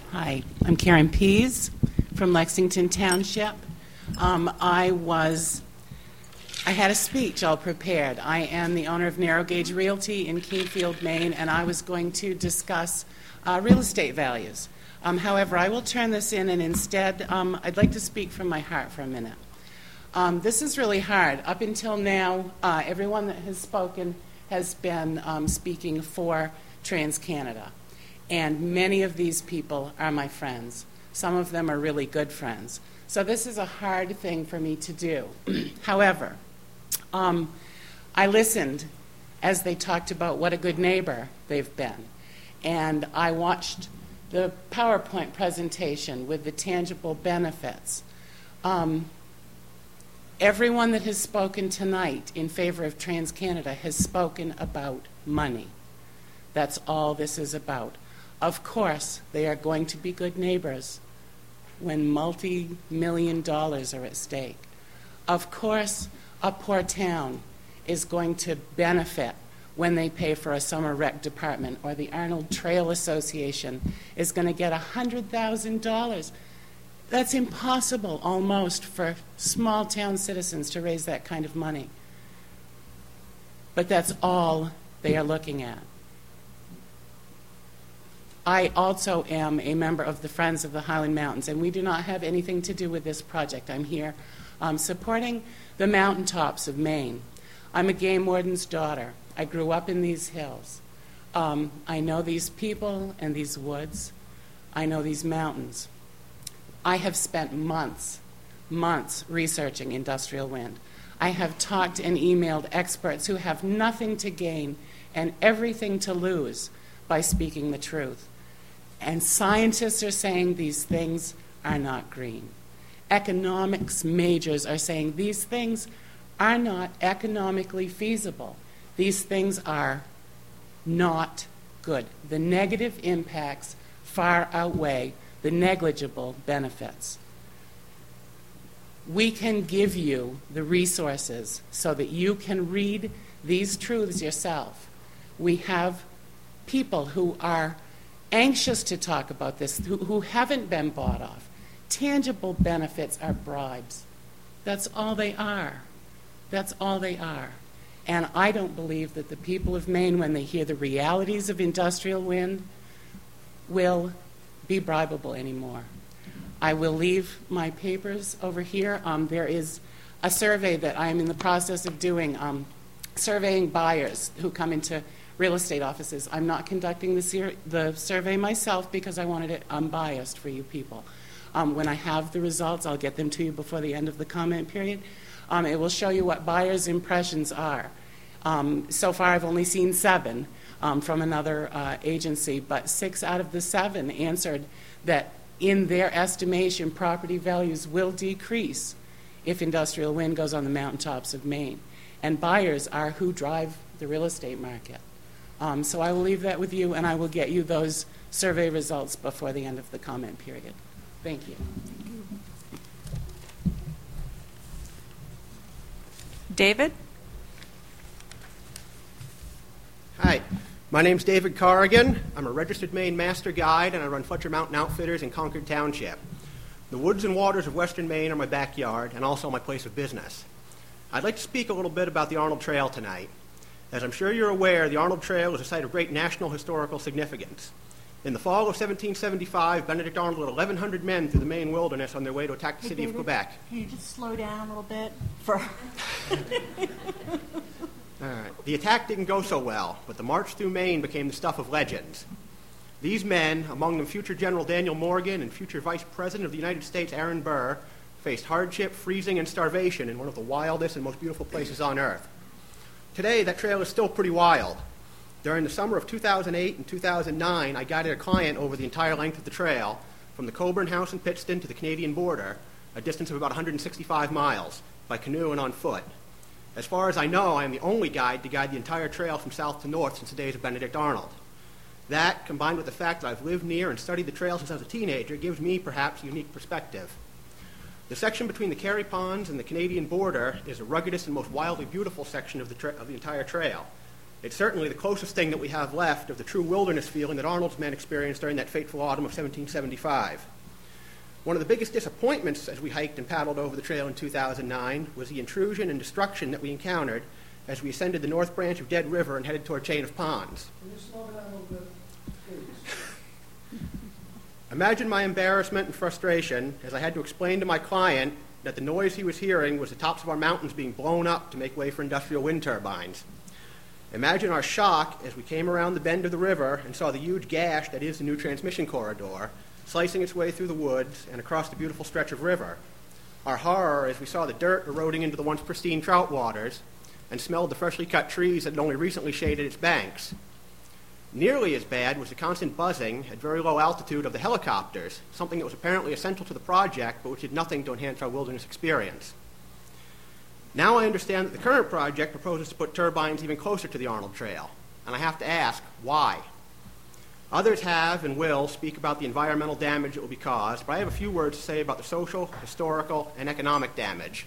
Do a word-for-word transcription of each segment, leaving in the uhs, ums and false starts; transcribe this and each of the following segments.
Hi, I'm Karen Pease from Lexington Township. Um, I was, I had a speech all prepared. I am the owner of Narrow Gauge Realty in Kingfield, Maine, and I was going to discuss uh, real estate values. Um, however, I will turn this in, and instead, um, I'd like to speak from my heart for a minute. Um, this is really hard. Up until now, uh, everyone that has spoken has been um, speaking for TransCanada. And many of these people are my friends. Some of them are really good friends. So this is a hard thing for me to do. However, um, I listened as they talked about what a good neighbor they've been. And I watched the PowerPoint presentation with the tangible benefits. Um, everyone that has spoken tonight in favor of TransCanada has spoken about money. That's all this is about. Of course, they are going to be good neighbors when multi-million dollars are at stake. Of course, a poor town is going to benefit when they pay for a summer rec department, or the Arnold Trail Association is going to get one hundred thousand dollars. That's impossible almost for small town citizens to raise that kind of money. But that's all they are looking at. I also am a member of the Friends of the Highland Mountains, and we do not have anything to do with this project. I'm here um, supporting the mountaintops of Maine. I'm a game warden's daughter. I grew up in these hills. Um, I know these people and these woods. I know these mountains. I have spent months, months researching industrial wind. I have talked and emailed experts who have nothing to gain and everything to lose by speaking the truth. And scientists are saying these things are not green. Economics majors are saying these things are not economically feasible. These things are not good. The negative impacts far outweigh the negligible benefits. We can give you the resources so that you can read these truths yourself. We have people who are anxious to talk about this, who, who haven't been bought off. Tangible benefits are bribes. That's all they are. That's all they are. And I don't believe that the people of Maine, when they hear the realities of industrial wind, will be bribable anymore. I will leave my papers over here. Um, there is a survey that I am in the process of doing, um, surveying buyers who come into real estate offices. I'm not conducting the, ser- the survey myself because I wanted it unbiased for you people. Um, when I have the results, I'll get them to you before the end of the comment period. Um, it will show you what buyers' impressions are. Um, so far, I've only seen seven um, from another uh, agency, but six out of the seven answered that in their estimation, property values will decrease if industrial wind goes on the mountaintops of Maine. And buyers are who drive the real estate market. Um, so I will leave that with you, and I will get you those survey results before the end of the comment period. Thank you. David? Hi, my name's David Corrigan. I'm a registered Maine master guide, and I run Fletcher Mountain Outfitters in Concord Township. The woods and waters of western Maine are my backyard and also my place of business. I'd like to speak a little bit about the Arnold Trail tonight. As I'm sure you're aware, the Arnold Trail is a site of great national historical significance. In the fall of seventeen seventy-five, Benedict Arnold led eleven hundred men through the Maine wilderness on their way to attack the Hey, city David, of Quebec. Can you just slow down a little bit? For All right. The attack didn't go so well, but the march through Maine became the stuff of legends. These men, among them future General Daniel Morgan and future Vice President of the United States Aaron Burr, faced hardship, freezing, and starvation in one of the wildest and most beautiful places on earth. Today, that trail is still pretty wild. During the summer of two thousand eight and two thousand nine, I guided a client over the entire length of the trail, from the Coburn House in Pittston to the Canadian border, a distance of about one hundred sixty-five miles, by canoe and on foot. As far as I know, I am the only guide to guide the entire trail from south to north since the days of Benedict Arnold. That, combined with the fact that I've lived near and studied the trail since I was a teenager, gives me perhaps a unique perspective. The section between the Carey Ponds and the Canadian border is the ruggedest and most wildly beautiful section of the, tra- of the entire trail. It's certainly the closest thing that we have left of the true wilderness feeling that Arnold's men experienced during that fateful autumn of seventeen seventy-five. One of the biggest disappointments as we hiked and paddled over the trail in two thousand nine was the intrusion and destruction that we encountered as we ascended the north branch of Dead River and headed toward Chain of Ponds. Can you slow down a little bit, please? Imagine my embarrassment and frustration as I had to explain to my client that the noise he was hearing was the tops of our mountains being blown up to make way for industrial wind turbines. Imagine our shock as we came around the bend of the river and saw the huge gash that is the new transmission corridor, slicing its way through the woods and across the beautiful stretch of river. Our horror as we saw the dirt eroding into the once pristine trout waters and smelled the freshly cut trees that had only recently shaded its banks. Nearly as bad was the constant buzzing at very low altitude of the helicopters, something that was apparently essential to the project but which did nothing to enhance our wilderness experience. Now I understand that the current project proposes to put turbines even closer to the Arnold Trail, and I have to ask, why? Others have and will speak about the environmental damage that will be caused, but I have a few words to say about the social, historical, and economic damage.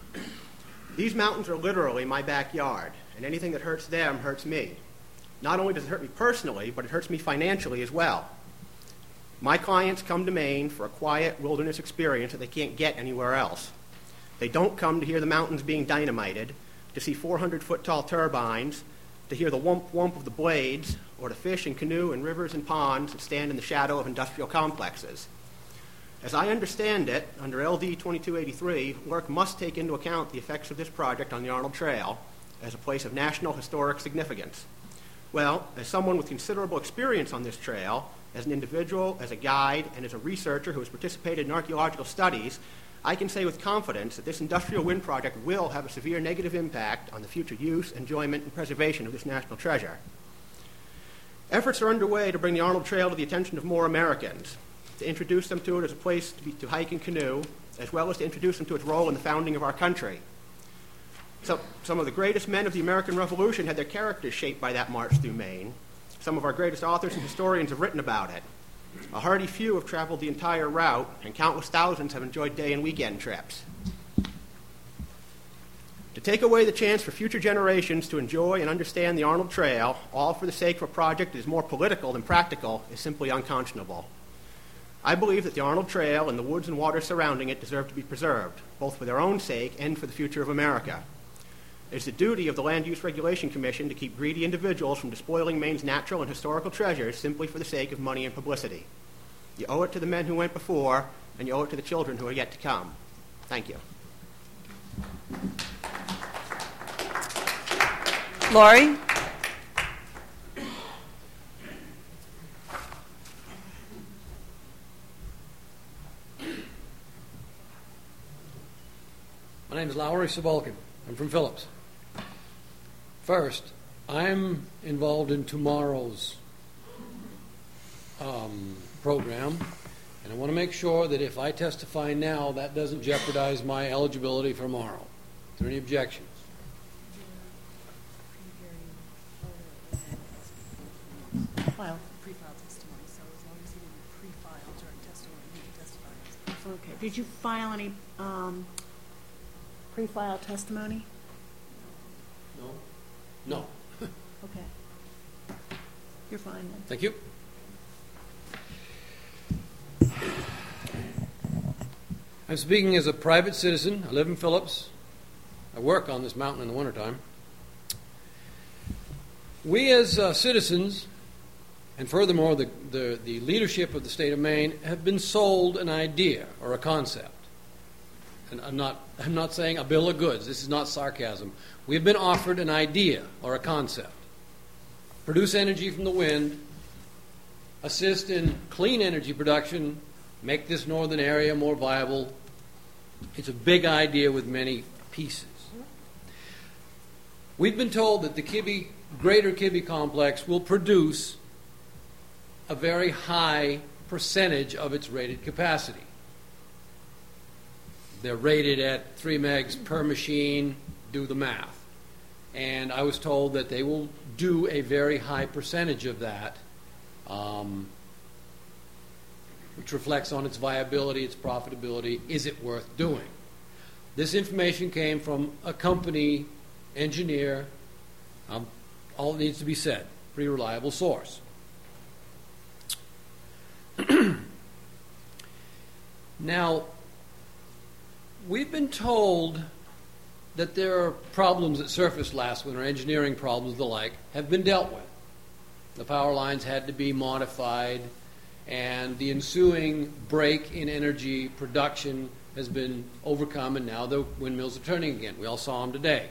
These mountains are literally my backyard, and anything that hurts them hurts me. Not only does it hurt me personally, but it hurts me financially as well. My clients come to Maine for a quiet wilderness experience that they can't get anywhere else. They don't come to hear the mountains being dynamited, to see four hundred foot tall turbines, to hear the whump-whump of the blades, or to fish and canoe in rivers and ponds that stand in the shadow of industrial complexes. As I understand it, under L D twenty-two eighty-three, work must take into account the effects of this project on the Arnold Trail as a place of national historic significance. Well, as someone with considerable experience on this trail, as an individual, as a guide, and as a researcher who has participated in archaeological studies, I can say with confidence that this industrial wind project will have a severe negative impact on the future use, enjoyment, and preservation of this national treasure. Efforts are underway to bring the Arnold Trail to the attention of more Americans, to introduce them to it as a place to, be, to hike and canoe, as well as to introduce them to its role in the founding of our country. So, some of the greatest men of the American Revolution had their characters shaped by that march through Maine. Some of our greatest authors and historians have written about it. A hardy few have traveled the entire route, and countless thousands have enjoyed day and weekend trips. To take away the chance for future generations to enjoy and understand the Arnold Trail, all for the sake of a project that is more political than practical, is simply unconscionable. I believe that the Arnold Trail and the woods and waters surrounding it deserve to be preserved, both for their own sake and for the future of America. It is the duty of the Land Use Regulation Commission to keep greedy individuals from despoiling Maine's natural and historical treasures simply for the sake of money and publicity. You owe it to the men who went before, and you owe it to the children who are yet to come. Thank you. Laurie? My name is Lowry Sabalkin. I'm from Phillips. First, I'm involved in tomorrow's um, program, and I want to make sure that if I testify now, that doesn't jeopardize my eligibility for tomorrow. Is there any objections? File. Pre-filed testimony, so as long as he didn't pre-file during testimony, he can testify. Okay. Did you file any um, pre-file testimony? No. No. Okay. You're fine then. Thank you. I'm speaking as a private citizen. I live in Phillips. I work on this mountain in the wintertime. We as uh, citizens, and furthermore the, the, the leadership of the state of Maine, have been sold an idea or a concept. And I'm not, I'm not saying a bill of goods. This is not sarcasm. We've been offered an idea or a concept. Produce energy from the wind, assist in clean energy production, make this northern area more viable. It's a big idea with many pieces. We've been told that the Kibbe, Greater Kibbe Complex will produce a very high percentage of its rated capacity. They're rated at three megs per machine. Do the math. And I was told that they will do a very high percentage of that, um, which reflects on its viability, its profitability. Is it worth doing? This information came from a company engineer. I'm all that needs to be said. Pretty reliable source. Now, we've been told that there are problems that surfaced last winter, engineering problems, the like, have been dealt with. The power lines had to be modified, and the ensuing break in energy production has been overcome, and now the windmills are turning again. We all saw them today.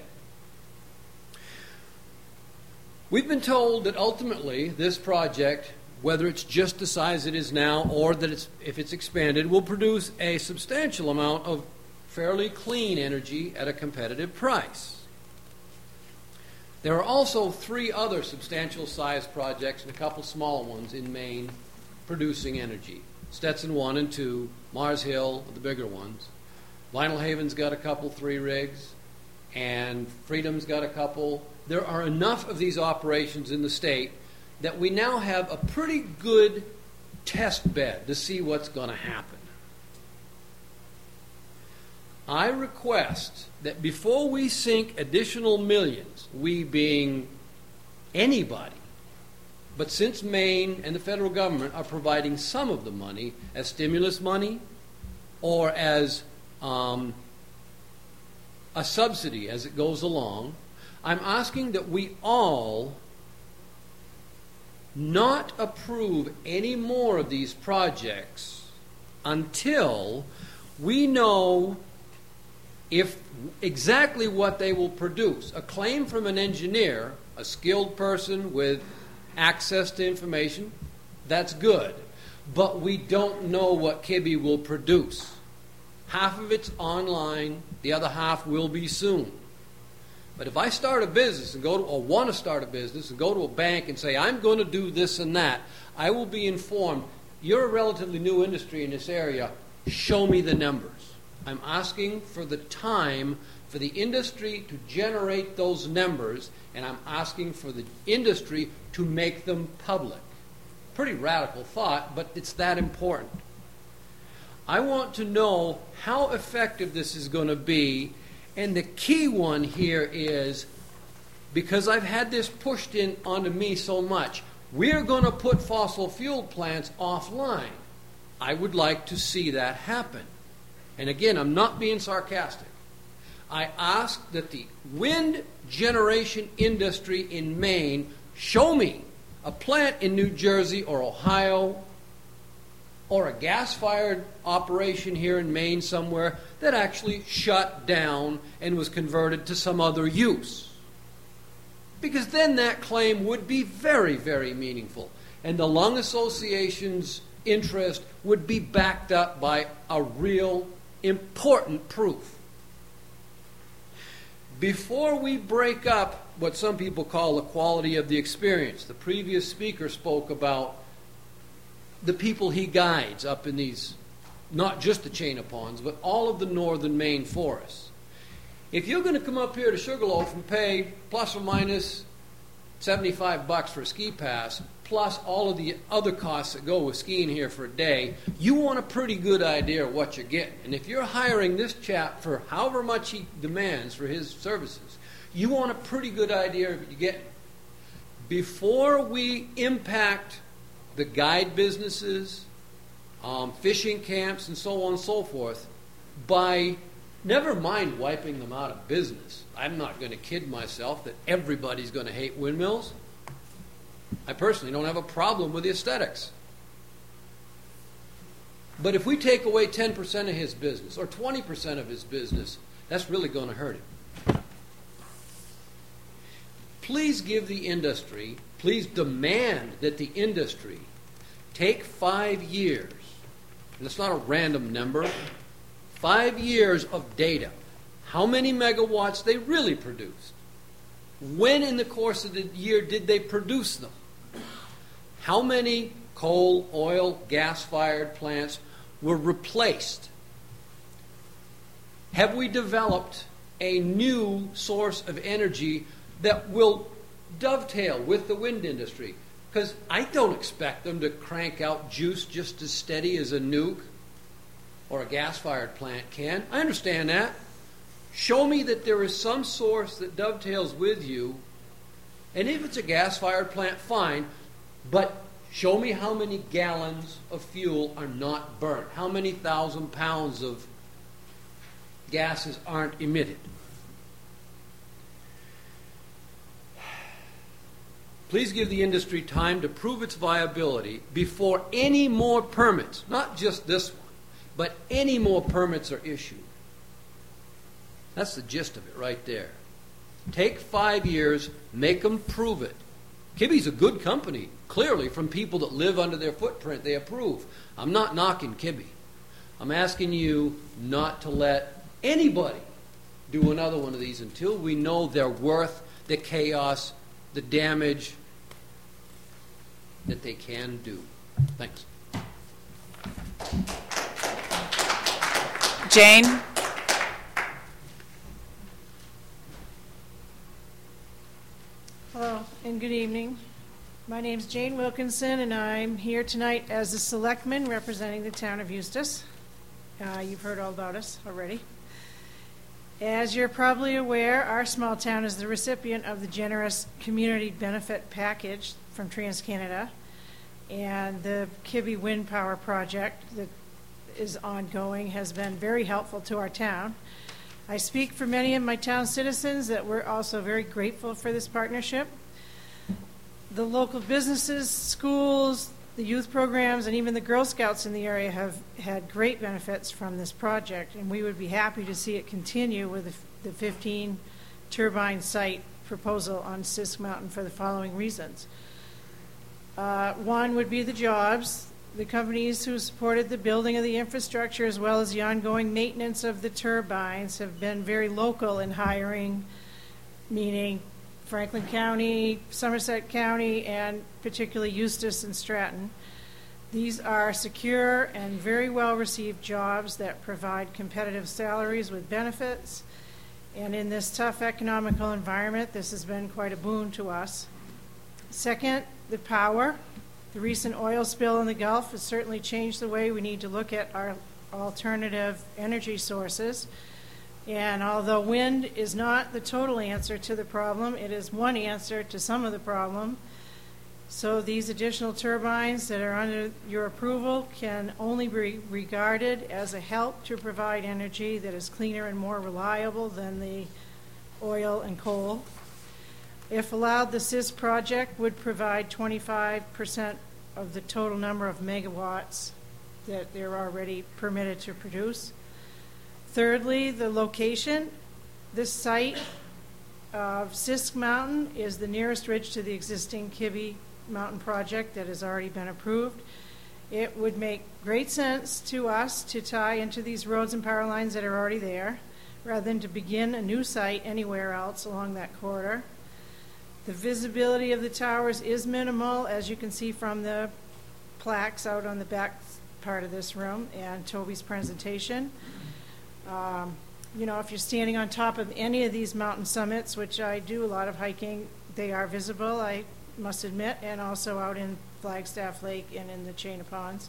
We've been told that ultimately this project, whether it's just the size it is now or that it's, if it's expanded, will produce a substantial amount of fairly clean energy at a competitive price. There are also three other substantial size projects and a couple small ones in Maine producing energy. Stetson one and two, Mars Hill, the bigger ones. Vinyl Haven's got a couple, three rigs, and Freedom's got a couple. There are enough of these operations in the state that we now have a pretty good test bed to see what's going to happen. I request that before we sink additional millions, we being anybody, but since Maine and the federal government are providing some of the money as stimulus money or as um, a subsidy as it goes along, I'm asking that we all not approve any more of these projects until we know if exactly what they will produce. A claim from an engineer, a skilled person with access to information, that's good. But we don't know what Kibbe will produce. Half of it's online, the other half will be soon. But if I start a business and go to, or want to start a business and go to a bank and say, I'm going to do this and that, I will be informed, you're a relatively new industry in this area, show me the numbers. I'm asking for the time for the industry to generate those numbers, and I'm asking for the industry to make them public. Pretty radical thought, but it's that important. I want to know how effective this is going to be, and the key one here is, because I've had this pushed in onto me so much, we're going to put fossil fuel plants offline. I would like to see that happen. And again, I'm not being sarcastic. I ask that the wind generation industry in Maine show me a plant in New Jersey or Ohio or a gas-fired operation here in Maine somewhere that actually shut down and was converted to some other use. Because then that claim would be very, very meaningful. And the Lung Association's interest would be backed up by a real important proof. Before we break up what some people call the quality of the experience, the previous speaker spoke about the people he guides up in these, not just the chain of ponds, but all of the northern Maine forests. If you're going to come up here to Sugarloaf and pay plus or minus seventy-five bucks for a ski pass, plus all of the other costs that go with skiing here for a day, you want a pretty good idea of what you're getting. And if you're hiring this chap for however much he demands for his services, you want a pretty good idea of what you're getting. Before we impact the guide businesses, um, fishing camps, and so on and so forth, by never mind wiping them out of business. I'm not going to kid myself that everybody's going to hate windmills. I personally don't have a problem with the aesthetics. But if we take away ten percent of his business or twenty percent of his business, that's really going to hurt him. Please give the industry, please demand that the industry take five years, and it's not a random number, five years of data. How many megawatts they really produced? When in the course of the year did they produce them? How many coal, oil, gas-fired plants were replaced? Have we developed a new source of energy that will dovetail with the wind industry? Because I don't expect them to crank out juice just as steady as a nuke or a gas-fired plant can. I understand that. Show me that there is some source that dovetails with you And if it's a gas-fired plant, fine, but show me how many gallons of fuel are not burnt, how many thousand pounds of gases aren't emitted. Please give the industry time to prove its viability before any more permits, not just this one, but any more permits are issued. That's the gist of it right there. Take five years, make them prove it. Kibby's a good company. Clearly, from people that live under their footprint, they approve. I'm not knocking Kibby. I'm asking you not to let anybody do another one of these until we know they're worth the chaos, the damage that they can do. Thanks. Jane? Hello and good evening. My name's Jane Wilkinson, and I'm here tonight as a selectman representing the town of Eustis. Uh, you've heard all about us already. As you're probably aware, our small town is the recipient of the generous community benefit package from TransCanada, and the Kibby Wind Power Project that is ongoing has been very helpful to our town. I speak for many of my town citizens that we're also very grateful for this partnership. The local businesses, schools, the youth programs, and even the Girl Scouts in the area have had great benefits from this project, and we would be happy to see it continue with the fifteen turbine site proposal on Sisk Mountain for the following reasons. Uh, one would be the jobs. The companies who supported the building of the infrastructure as well as the ongoing maintenance of the turbines have been very local in hiring, meaning Franklin County, Somerset County, and particularly Eustis and Stratton. These are secure and very well received jobs that provide competitive salaries with benefits. And in this tough economical environment, this has been quite a boon to us. Second, the power. The recent oil spill in the Gulf has certainly changed the way we need to look at our alternative energy sources. And although wind is not the total answer to the problem, it is one answer to some of the problem. So these additional turbines that are under your approval can only be regarded as a help to provide energy that is cleaner and more reliable than the oil and coal. If allowed, the Sisk project would provide twenty-five percent of the total number of megawatts that they're already permitted to produce. Thirdly, the location. This site of Sisk Mountain is the nearest ridge to the existing Kibby Mountain project that has already been approved. It would make great sense to us to tie into these roads and power lines that are already there, rather than to begin a new site anywhere else along that corridor. The visibility of the towers is minimal, as you can see from the plaques out on the back part of this room and Toby's presentation. Um, you know, if you're standing on top of any of these mountain summits, which I do a lot of hiking, they are visible, I must admit, and also out in Flagstaff Lake and in the chain of ponds.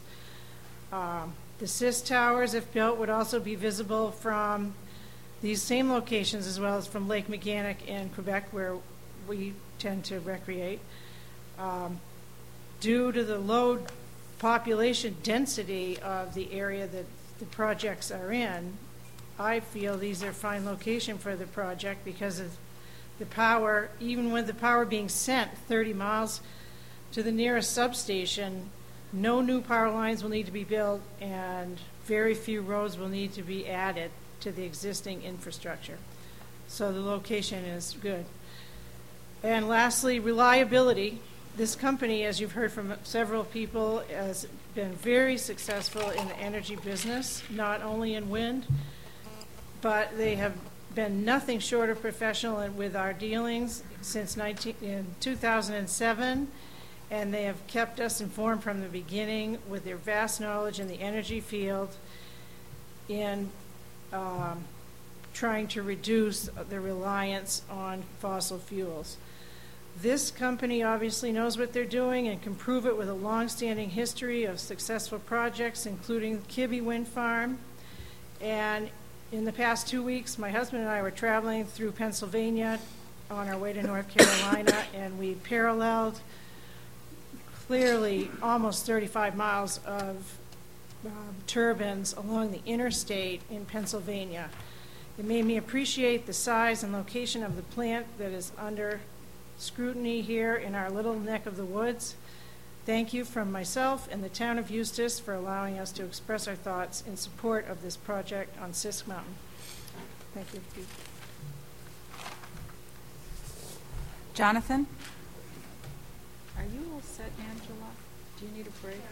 Um, the Sisk towers, if built, would also be visible from these same locations as well as from Lake Mechanic in Quebec, where we tend to recreate. Um, due to the low population density of the area that the projects are in, I feel these are fine location for the project because of the power, even with the power being sent thirty miles to the nearest substation, no new power lines will need to be built and very few roads will need to be added to the existing infrastructure. So the location is good. And lastly, reliability. This company, as you've heard from several people, has been very successful in the energy business, not only in wind, but they have been nothing short of professional with our dealings since nineteen, in two thousand seven, and they have kept us informed from the beginning with their vast knowledge in the energy field in um, trying to reduce the reliance on fossil fuels. This company obviously knows what they're doing and can prove it with a long-standing history of successful projects, including Kibby Wind Farm. And in the past two weeks, my husband and I were traveling through Pennsylvania on our way to North Carolina, and we paralleled clearly almost thirty-five miles of um, turbines along the interstate in Pennsylvania. It made me appreciate the size and location of the plant that is under scrutiny here in our little neck of the woods. Thank you from myself and the town of Eustis for allowing us to express our thoughts in support of this project on Sisk Mountain. Thank you. Jonathan? Are you all set, Angela? Do you need a break?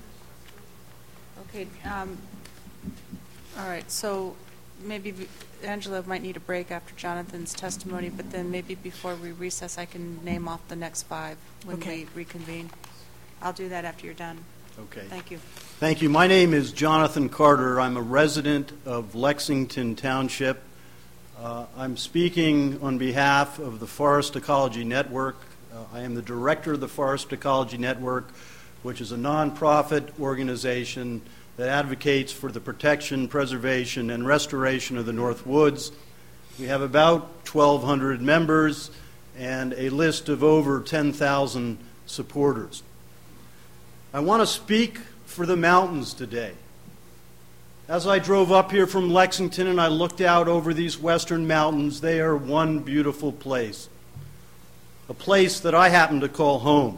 Okay, um, all right, so maybe we- Angela might need a break after Jonathan's testimony, but then maybe before we recess, I can name off the next five when Okay. we reconvene. I'll do that after you're done. Okay. Thank you. Thank you. My name is Jonathan Carter. I'm a resident of Lexington Township. Uh, I'm speaking on behalf of the Forest Ecology Network. Uh, I am the director of the Forest Ecology Network, which is a nonprofit organization that advocates for the protection, preservation, and restoration of the North Woods. We have about twelve hundred members and a list of over ten thousand supporters. I want to speak for the mountains today. As I drove up here from Lexington and I looked out over these western mountains, they are one beautiful place, a place that I happen to call home.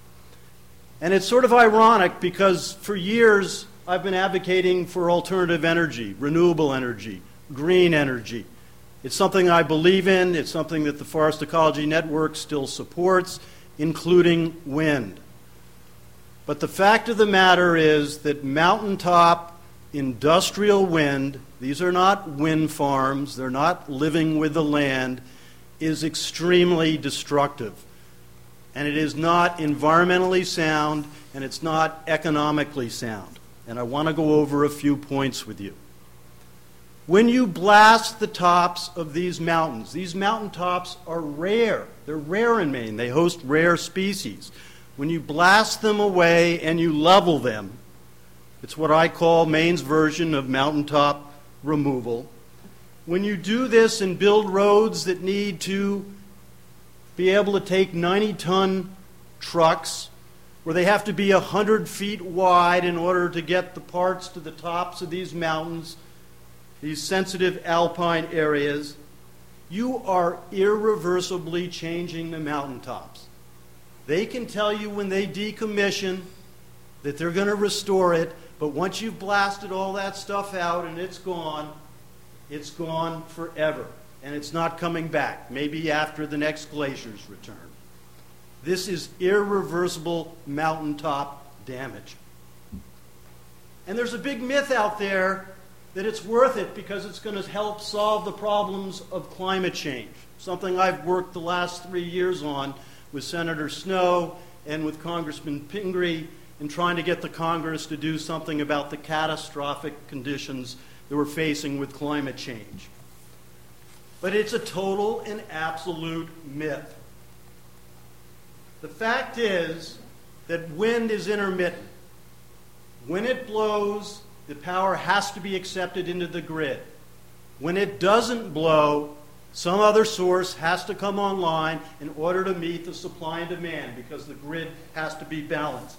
And it's sort of ironic because for years I've been advocating for alternative energy, renewable energy, green energy. It's something I believe in. It's something that the Forest Ecology Network still supports, including wind. But the fact of the matter is that mountaintop industrial wind, these are not wind farms, they're not living with the land, is extremely destructive. And it is not environmentally sound, and it's not economically sound. And I want to go over a few points with you. When you blast the tops of these mountains, these mountaintops are rare. They're rare in Maine. They host rare species. When you blast them away and you level them, it's what I call Maine's version of mountaintop removal. When you do this and build roads that need to be able to take ninety-ton trucks, where they have to be one hundred feet wide in order to get the parts to the tops of these mountains, these sensitive alpine areas, you are irreversibly changing the mountaintops. They can tell you when they decommission that they're going to restore it, but once you've blasted all that stuff out and it's gone, it's gone forever. And it's not coming back, maybe after the next glaciers return. This is irreversible mountaintop damage. And there's a big myth out there that it's worth it because it's going to help solve the problems of climate change, something I've worked the last three years on with Senator Snowe and with Congressman Pingree in trying to get the Congress to do something about the catastrophic conditions that we're facing with climate change. But it's a total and absolute myth. The fact is that wind is intermittent. When it blows, the power has to be accepted into the grid. When it doesn't blow, some other source has to come online in order to meet the supply and demand because the grid has to be balanced.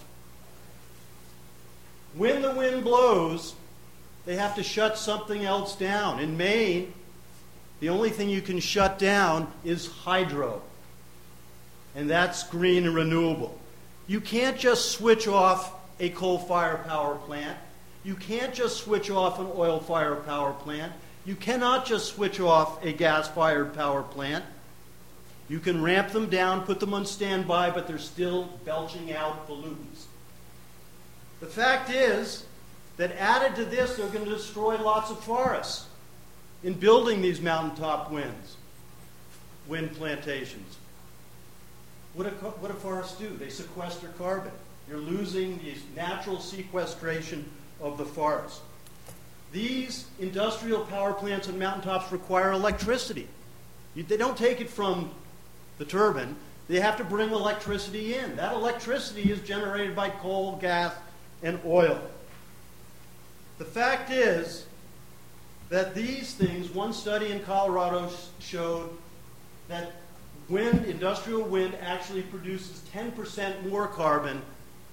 When the wind blows, they have to shut something else down. In Maine, the only thing you can shut down is hydro, and that's green and renewable. You can't just switch off a coal-fired power plant. You can't just switch off an oil-fired power plant. You cannot just switch off a gas-fired power plant. You can ramp them down, put them on standby, but they're still belching out pollutants. The fact is that added to this, they're going to destroy lots of forests in building these mountaintop winds, wind plantations. What do, what do forests do? They sequester carbon. You're losing the natural sequestration of the forest. These industrial power plants and mountaintops require electricity. You, they don't take it from the turbine. They have to bring electricity in. That electricity is generated by coal, gas, and oil. The fact is that these things, one study in Colorado showed that wind, industrial wind, actually produces ten percent more carbon.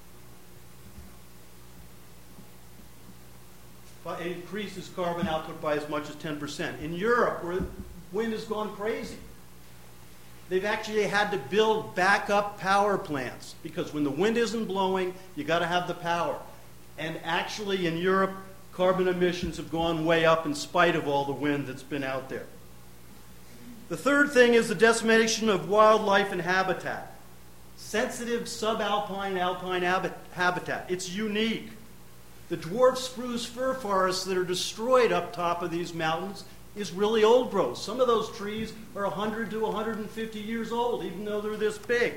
But it increases carbon output by as much as ten percent. In Europe, where wind has gone crazy, they've actually had to build backup power plants because when the wind isn't blowing, you got to have the power. And actually, in Europe, carbon emissions have gone way up in spite of all the wind that's been out there. The third thing is the decimation of wildlife and habitat. Sensitive subalpine alpine habit- habitat. It's unique. The dwarf spruce fir forests that are destroyed up top of these mountains is really old growth. Some of those trees are one hundred to one hundred fifty years old, even though they're this big.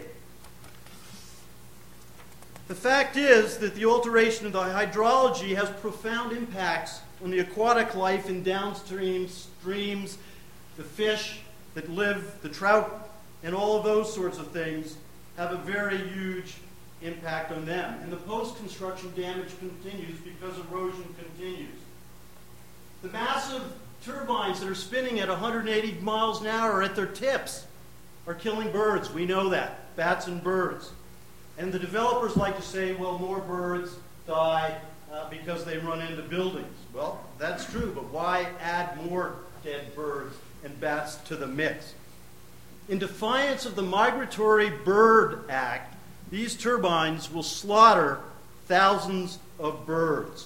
The fact is that the alteration of the hydrology has profound impacts on the aquatic life in downstream streams, the fish that live, the trout, and all of those sorts of things have a very huge impact on them. And the post-construction damage continues because erosion continues. The massive turbines that are spinning at one hundred eighty miles an hour at their tips are killing birds. We know that, bats and birds. And the developers like to say, well, more birds die uh, because they run into buildings. Well, that's true, but why add more dead birds and bats to the mix? In defiance of the Migratory Bird Act, these turbines will slaughter thousands of birds.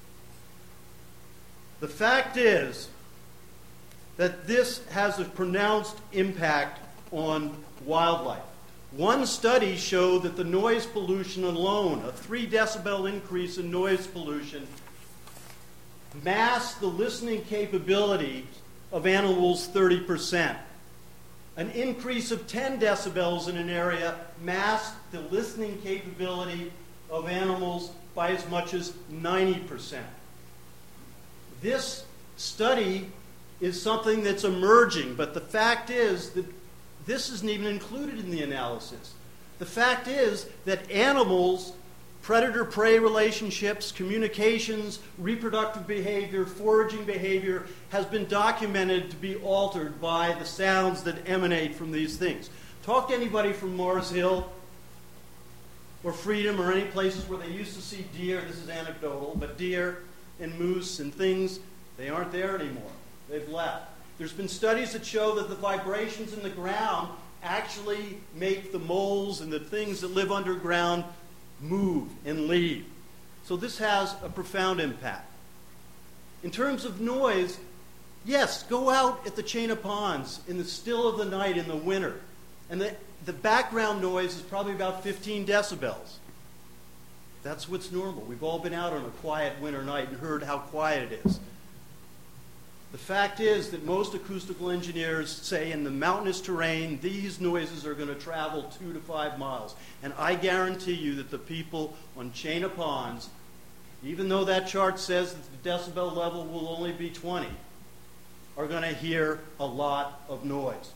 The fact is that this has a pronounced impact on wildlife. One study showed that the noise pollution alone, a three decibel increase in noise pollution, masked the listening capability of animals thirty percent. An increase of ten decibels in an area masked the listening capability of animals by as much as ninety percent. This study is something that's emerging, but the fact is that this isn't even included in the analysis. The fact is that animals, predator-prey relationships, communications, reproductive behavior, foraging behavior has been documented to be altered by the sounds that emanate from these things. Talk to anybody from Mars Hill or Freedom or any places where they used to see deer. This is anecdotal, but deer and moose and things, they aren't there anymore. They've left. There's been studies that show that the vibrations in the ground actually make the moles and the things that live underground move and leave. So this has a profound impact. In terms of noise, yes, go out at the chain of ponds in the still of the night in the winter. And the, the background noise is probably about fifteen decibels. That's what's normal. We've all been out on a quiet winter night and heard how quiet it is. The fact is that most acoustical engineers say in the mountainous terrain, these noises are going to travel two to five miles. And I guarantee you that the people on Chain of Ponds, even though that chart says that the decibel level will only be twenty, are going to hear a lot of noise.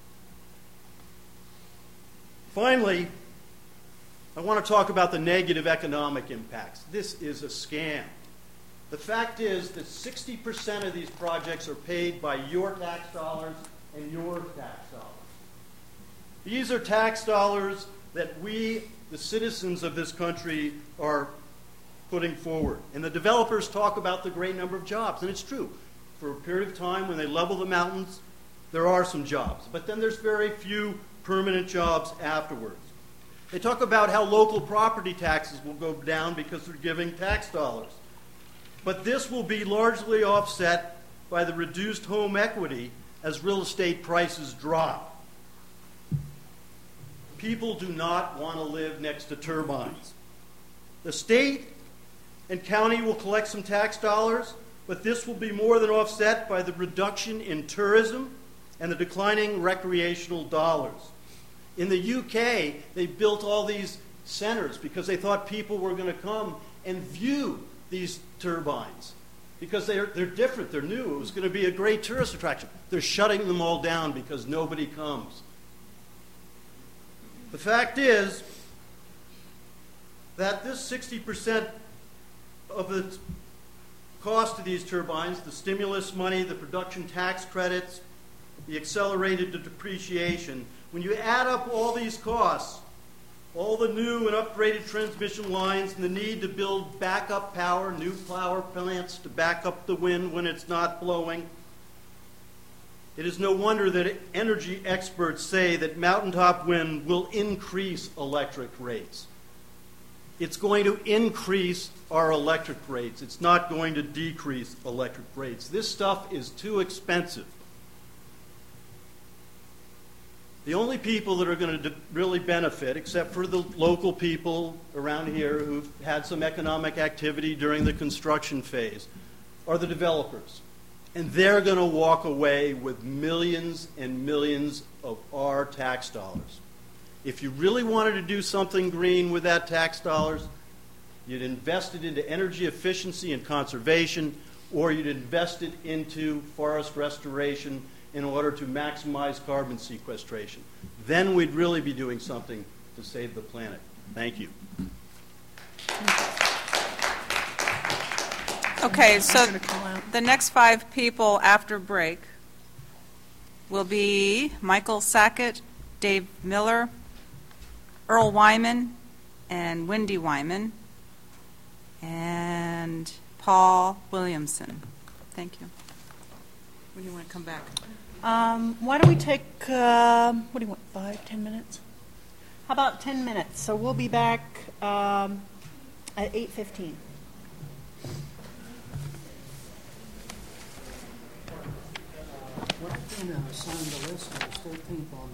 Finally, I want to talk about the negative economic impacts. This is a scam. The fact is that sixty percent of these projects are paid by your tax dollars and your tax dollars. These are tax dollars that we, the citizens of this country, are putting forward. And the developers talk about the great number of jobs, and it's true. For a period of time, when they level the mountains, there are some jobs. But then there's very few permanent jobs afterwards. They talk about how local property taxes will go down because they're giving tax dollars. But this will be largely offset by the reduced home equity as real estate prices drop. People do not want to live next to turbines. The state and county will collect some tax dollars, but this will be more than offset by the reduction in tourism and the declining recreational dollars. In the U K, they built all these centers because they thought people were going to come and view these turbines because they're, they're different, they're new. It was going to be a great tourist attraction. They're shutting them all down because nobody comes. The fact is that this sixty percent of the cost of these turbines, the stimulus money, the production tax credits, the accelerated depreciation, When you add up all these costs, all the new and upgraded transmission lines and the need to build backup power, new power plants to back up the wind when it's not blowing, it is no wonder that energy experts say that mountaintop wind will increase electric rates. It's going to increase our electric rates. It's not going to decrease electric rates. This stuff is too expensive. The only people that are going to really benefit, except for the local people around here who've had some economic activity during the construction phase, are the developers. And they're going to walk away with millions and millions of our tax dollars. If you really wanted to do something green with that tax dollars, you'd invest it into energy efficiency and conservation, or you'd invest it into forest restoration in order to maximize carbon sequestration. Then we'd really be doing something to save the planet. Thank you. Okay, so the next five people after break will be Michael Sackett, Dave Miller, Earl Wyman, and Wendy Wyman, and Paul Williamson. Thank you. When do you want to come back? Um, why don't we take, um, what do you want, five, ten minutes? How about ten minutes? So we'll be back um, at eight fifteen. What, you know, sign the list on the thirteenth on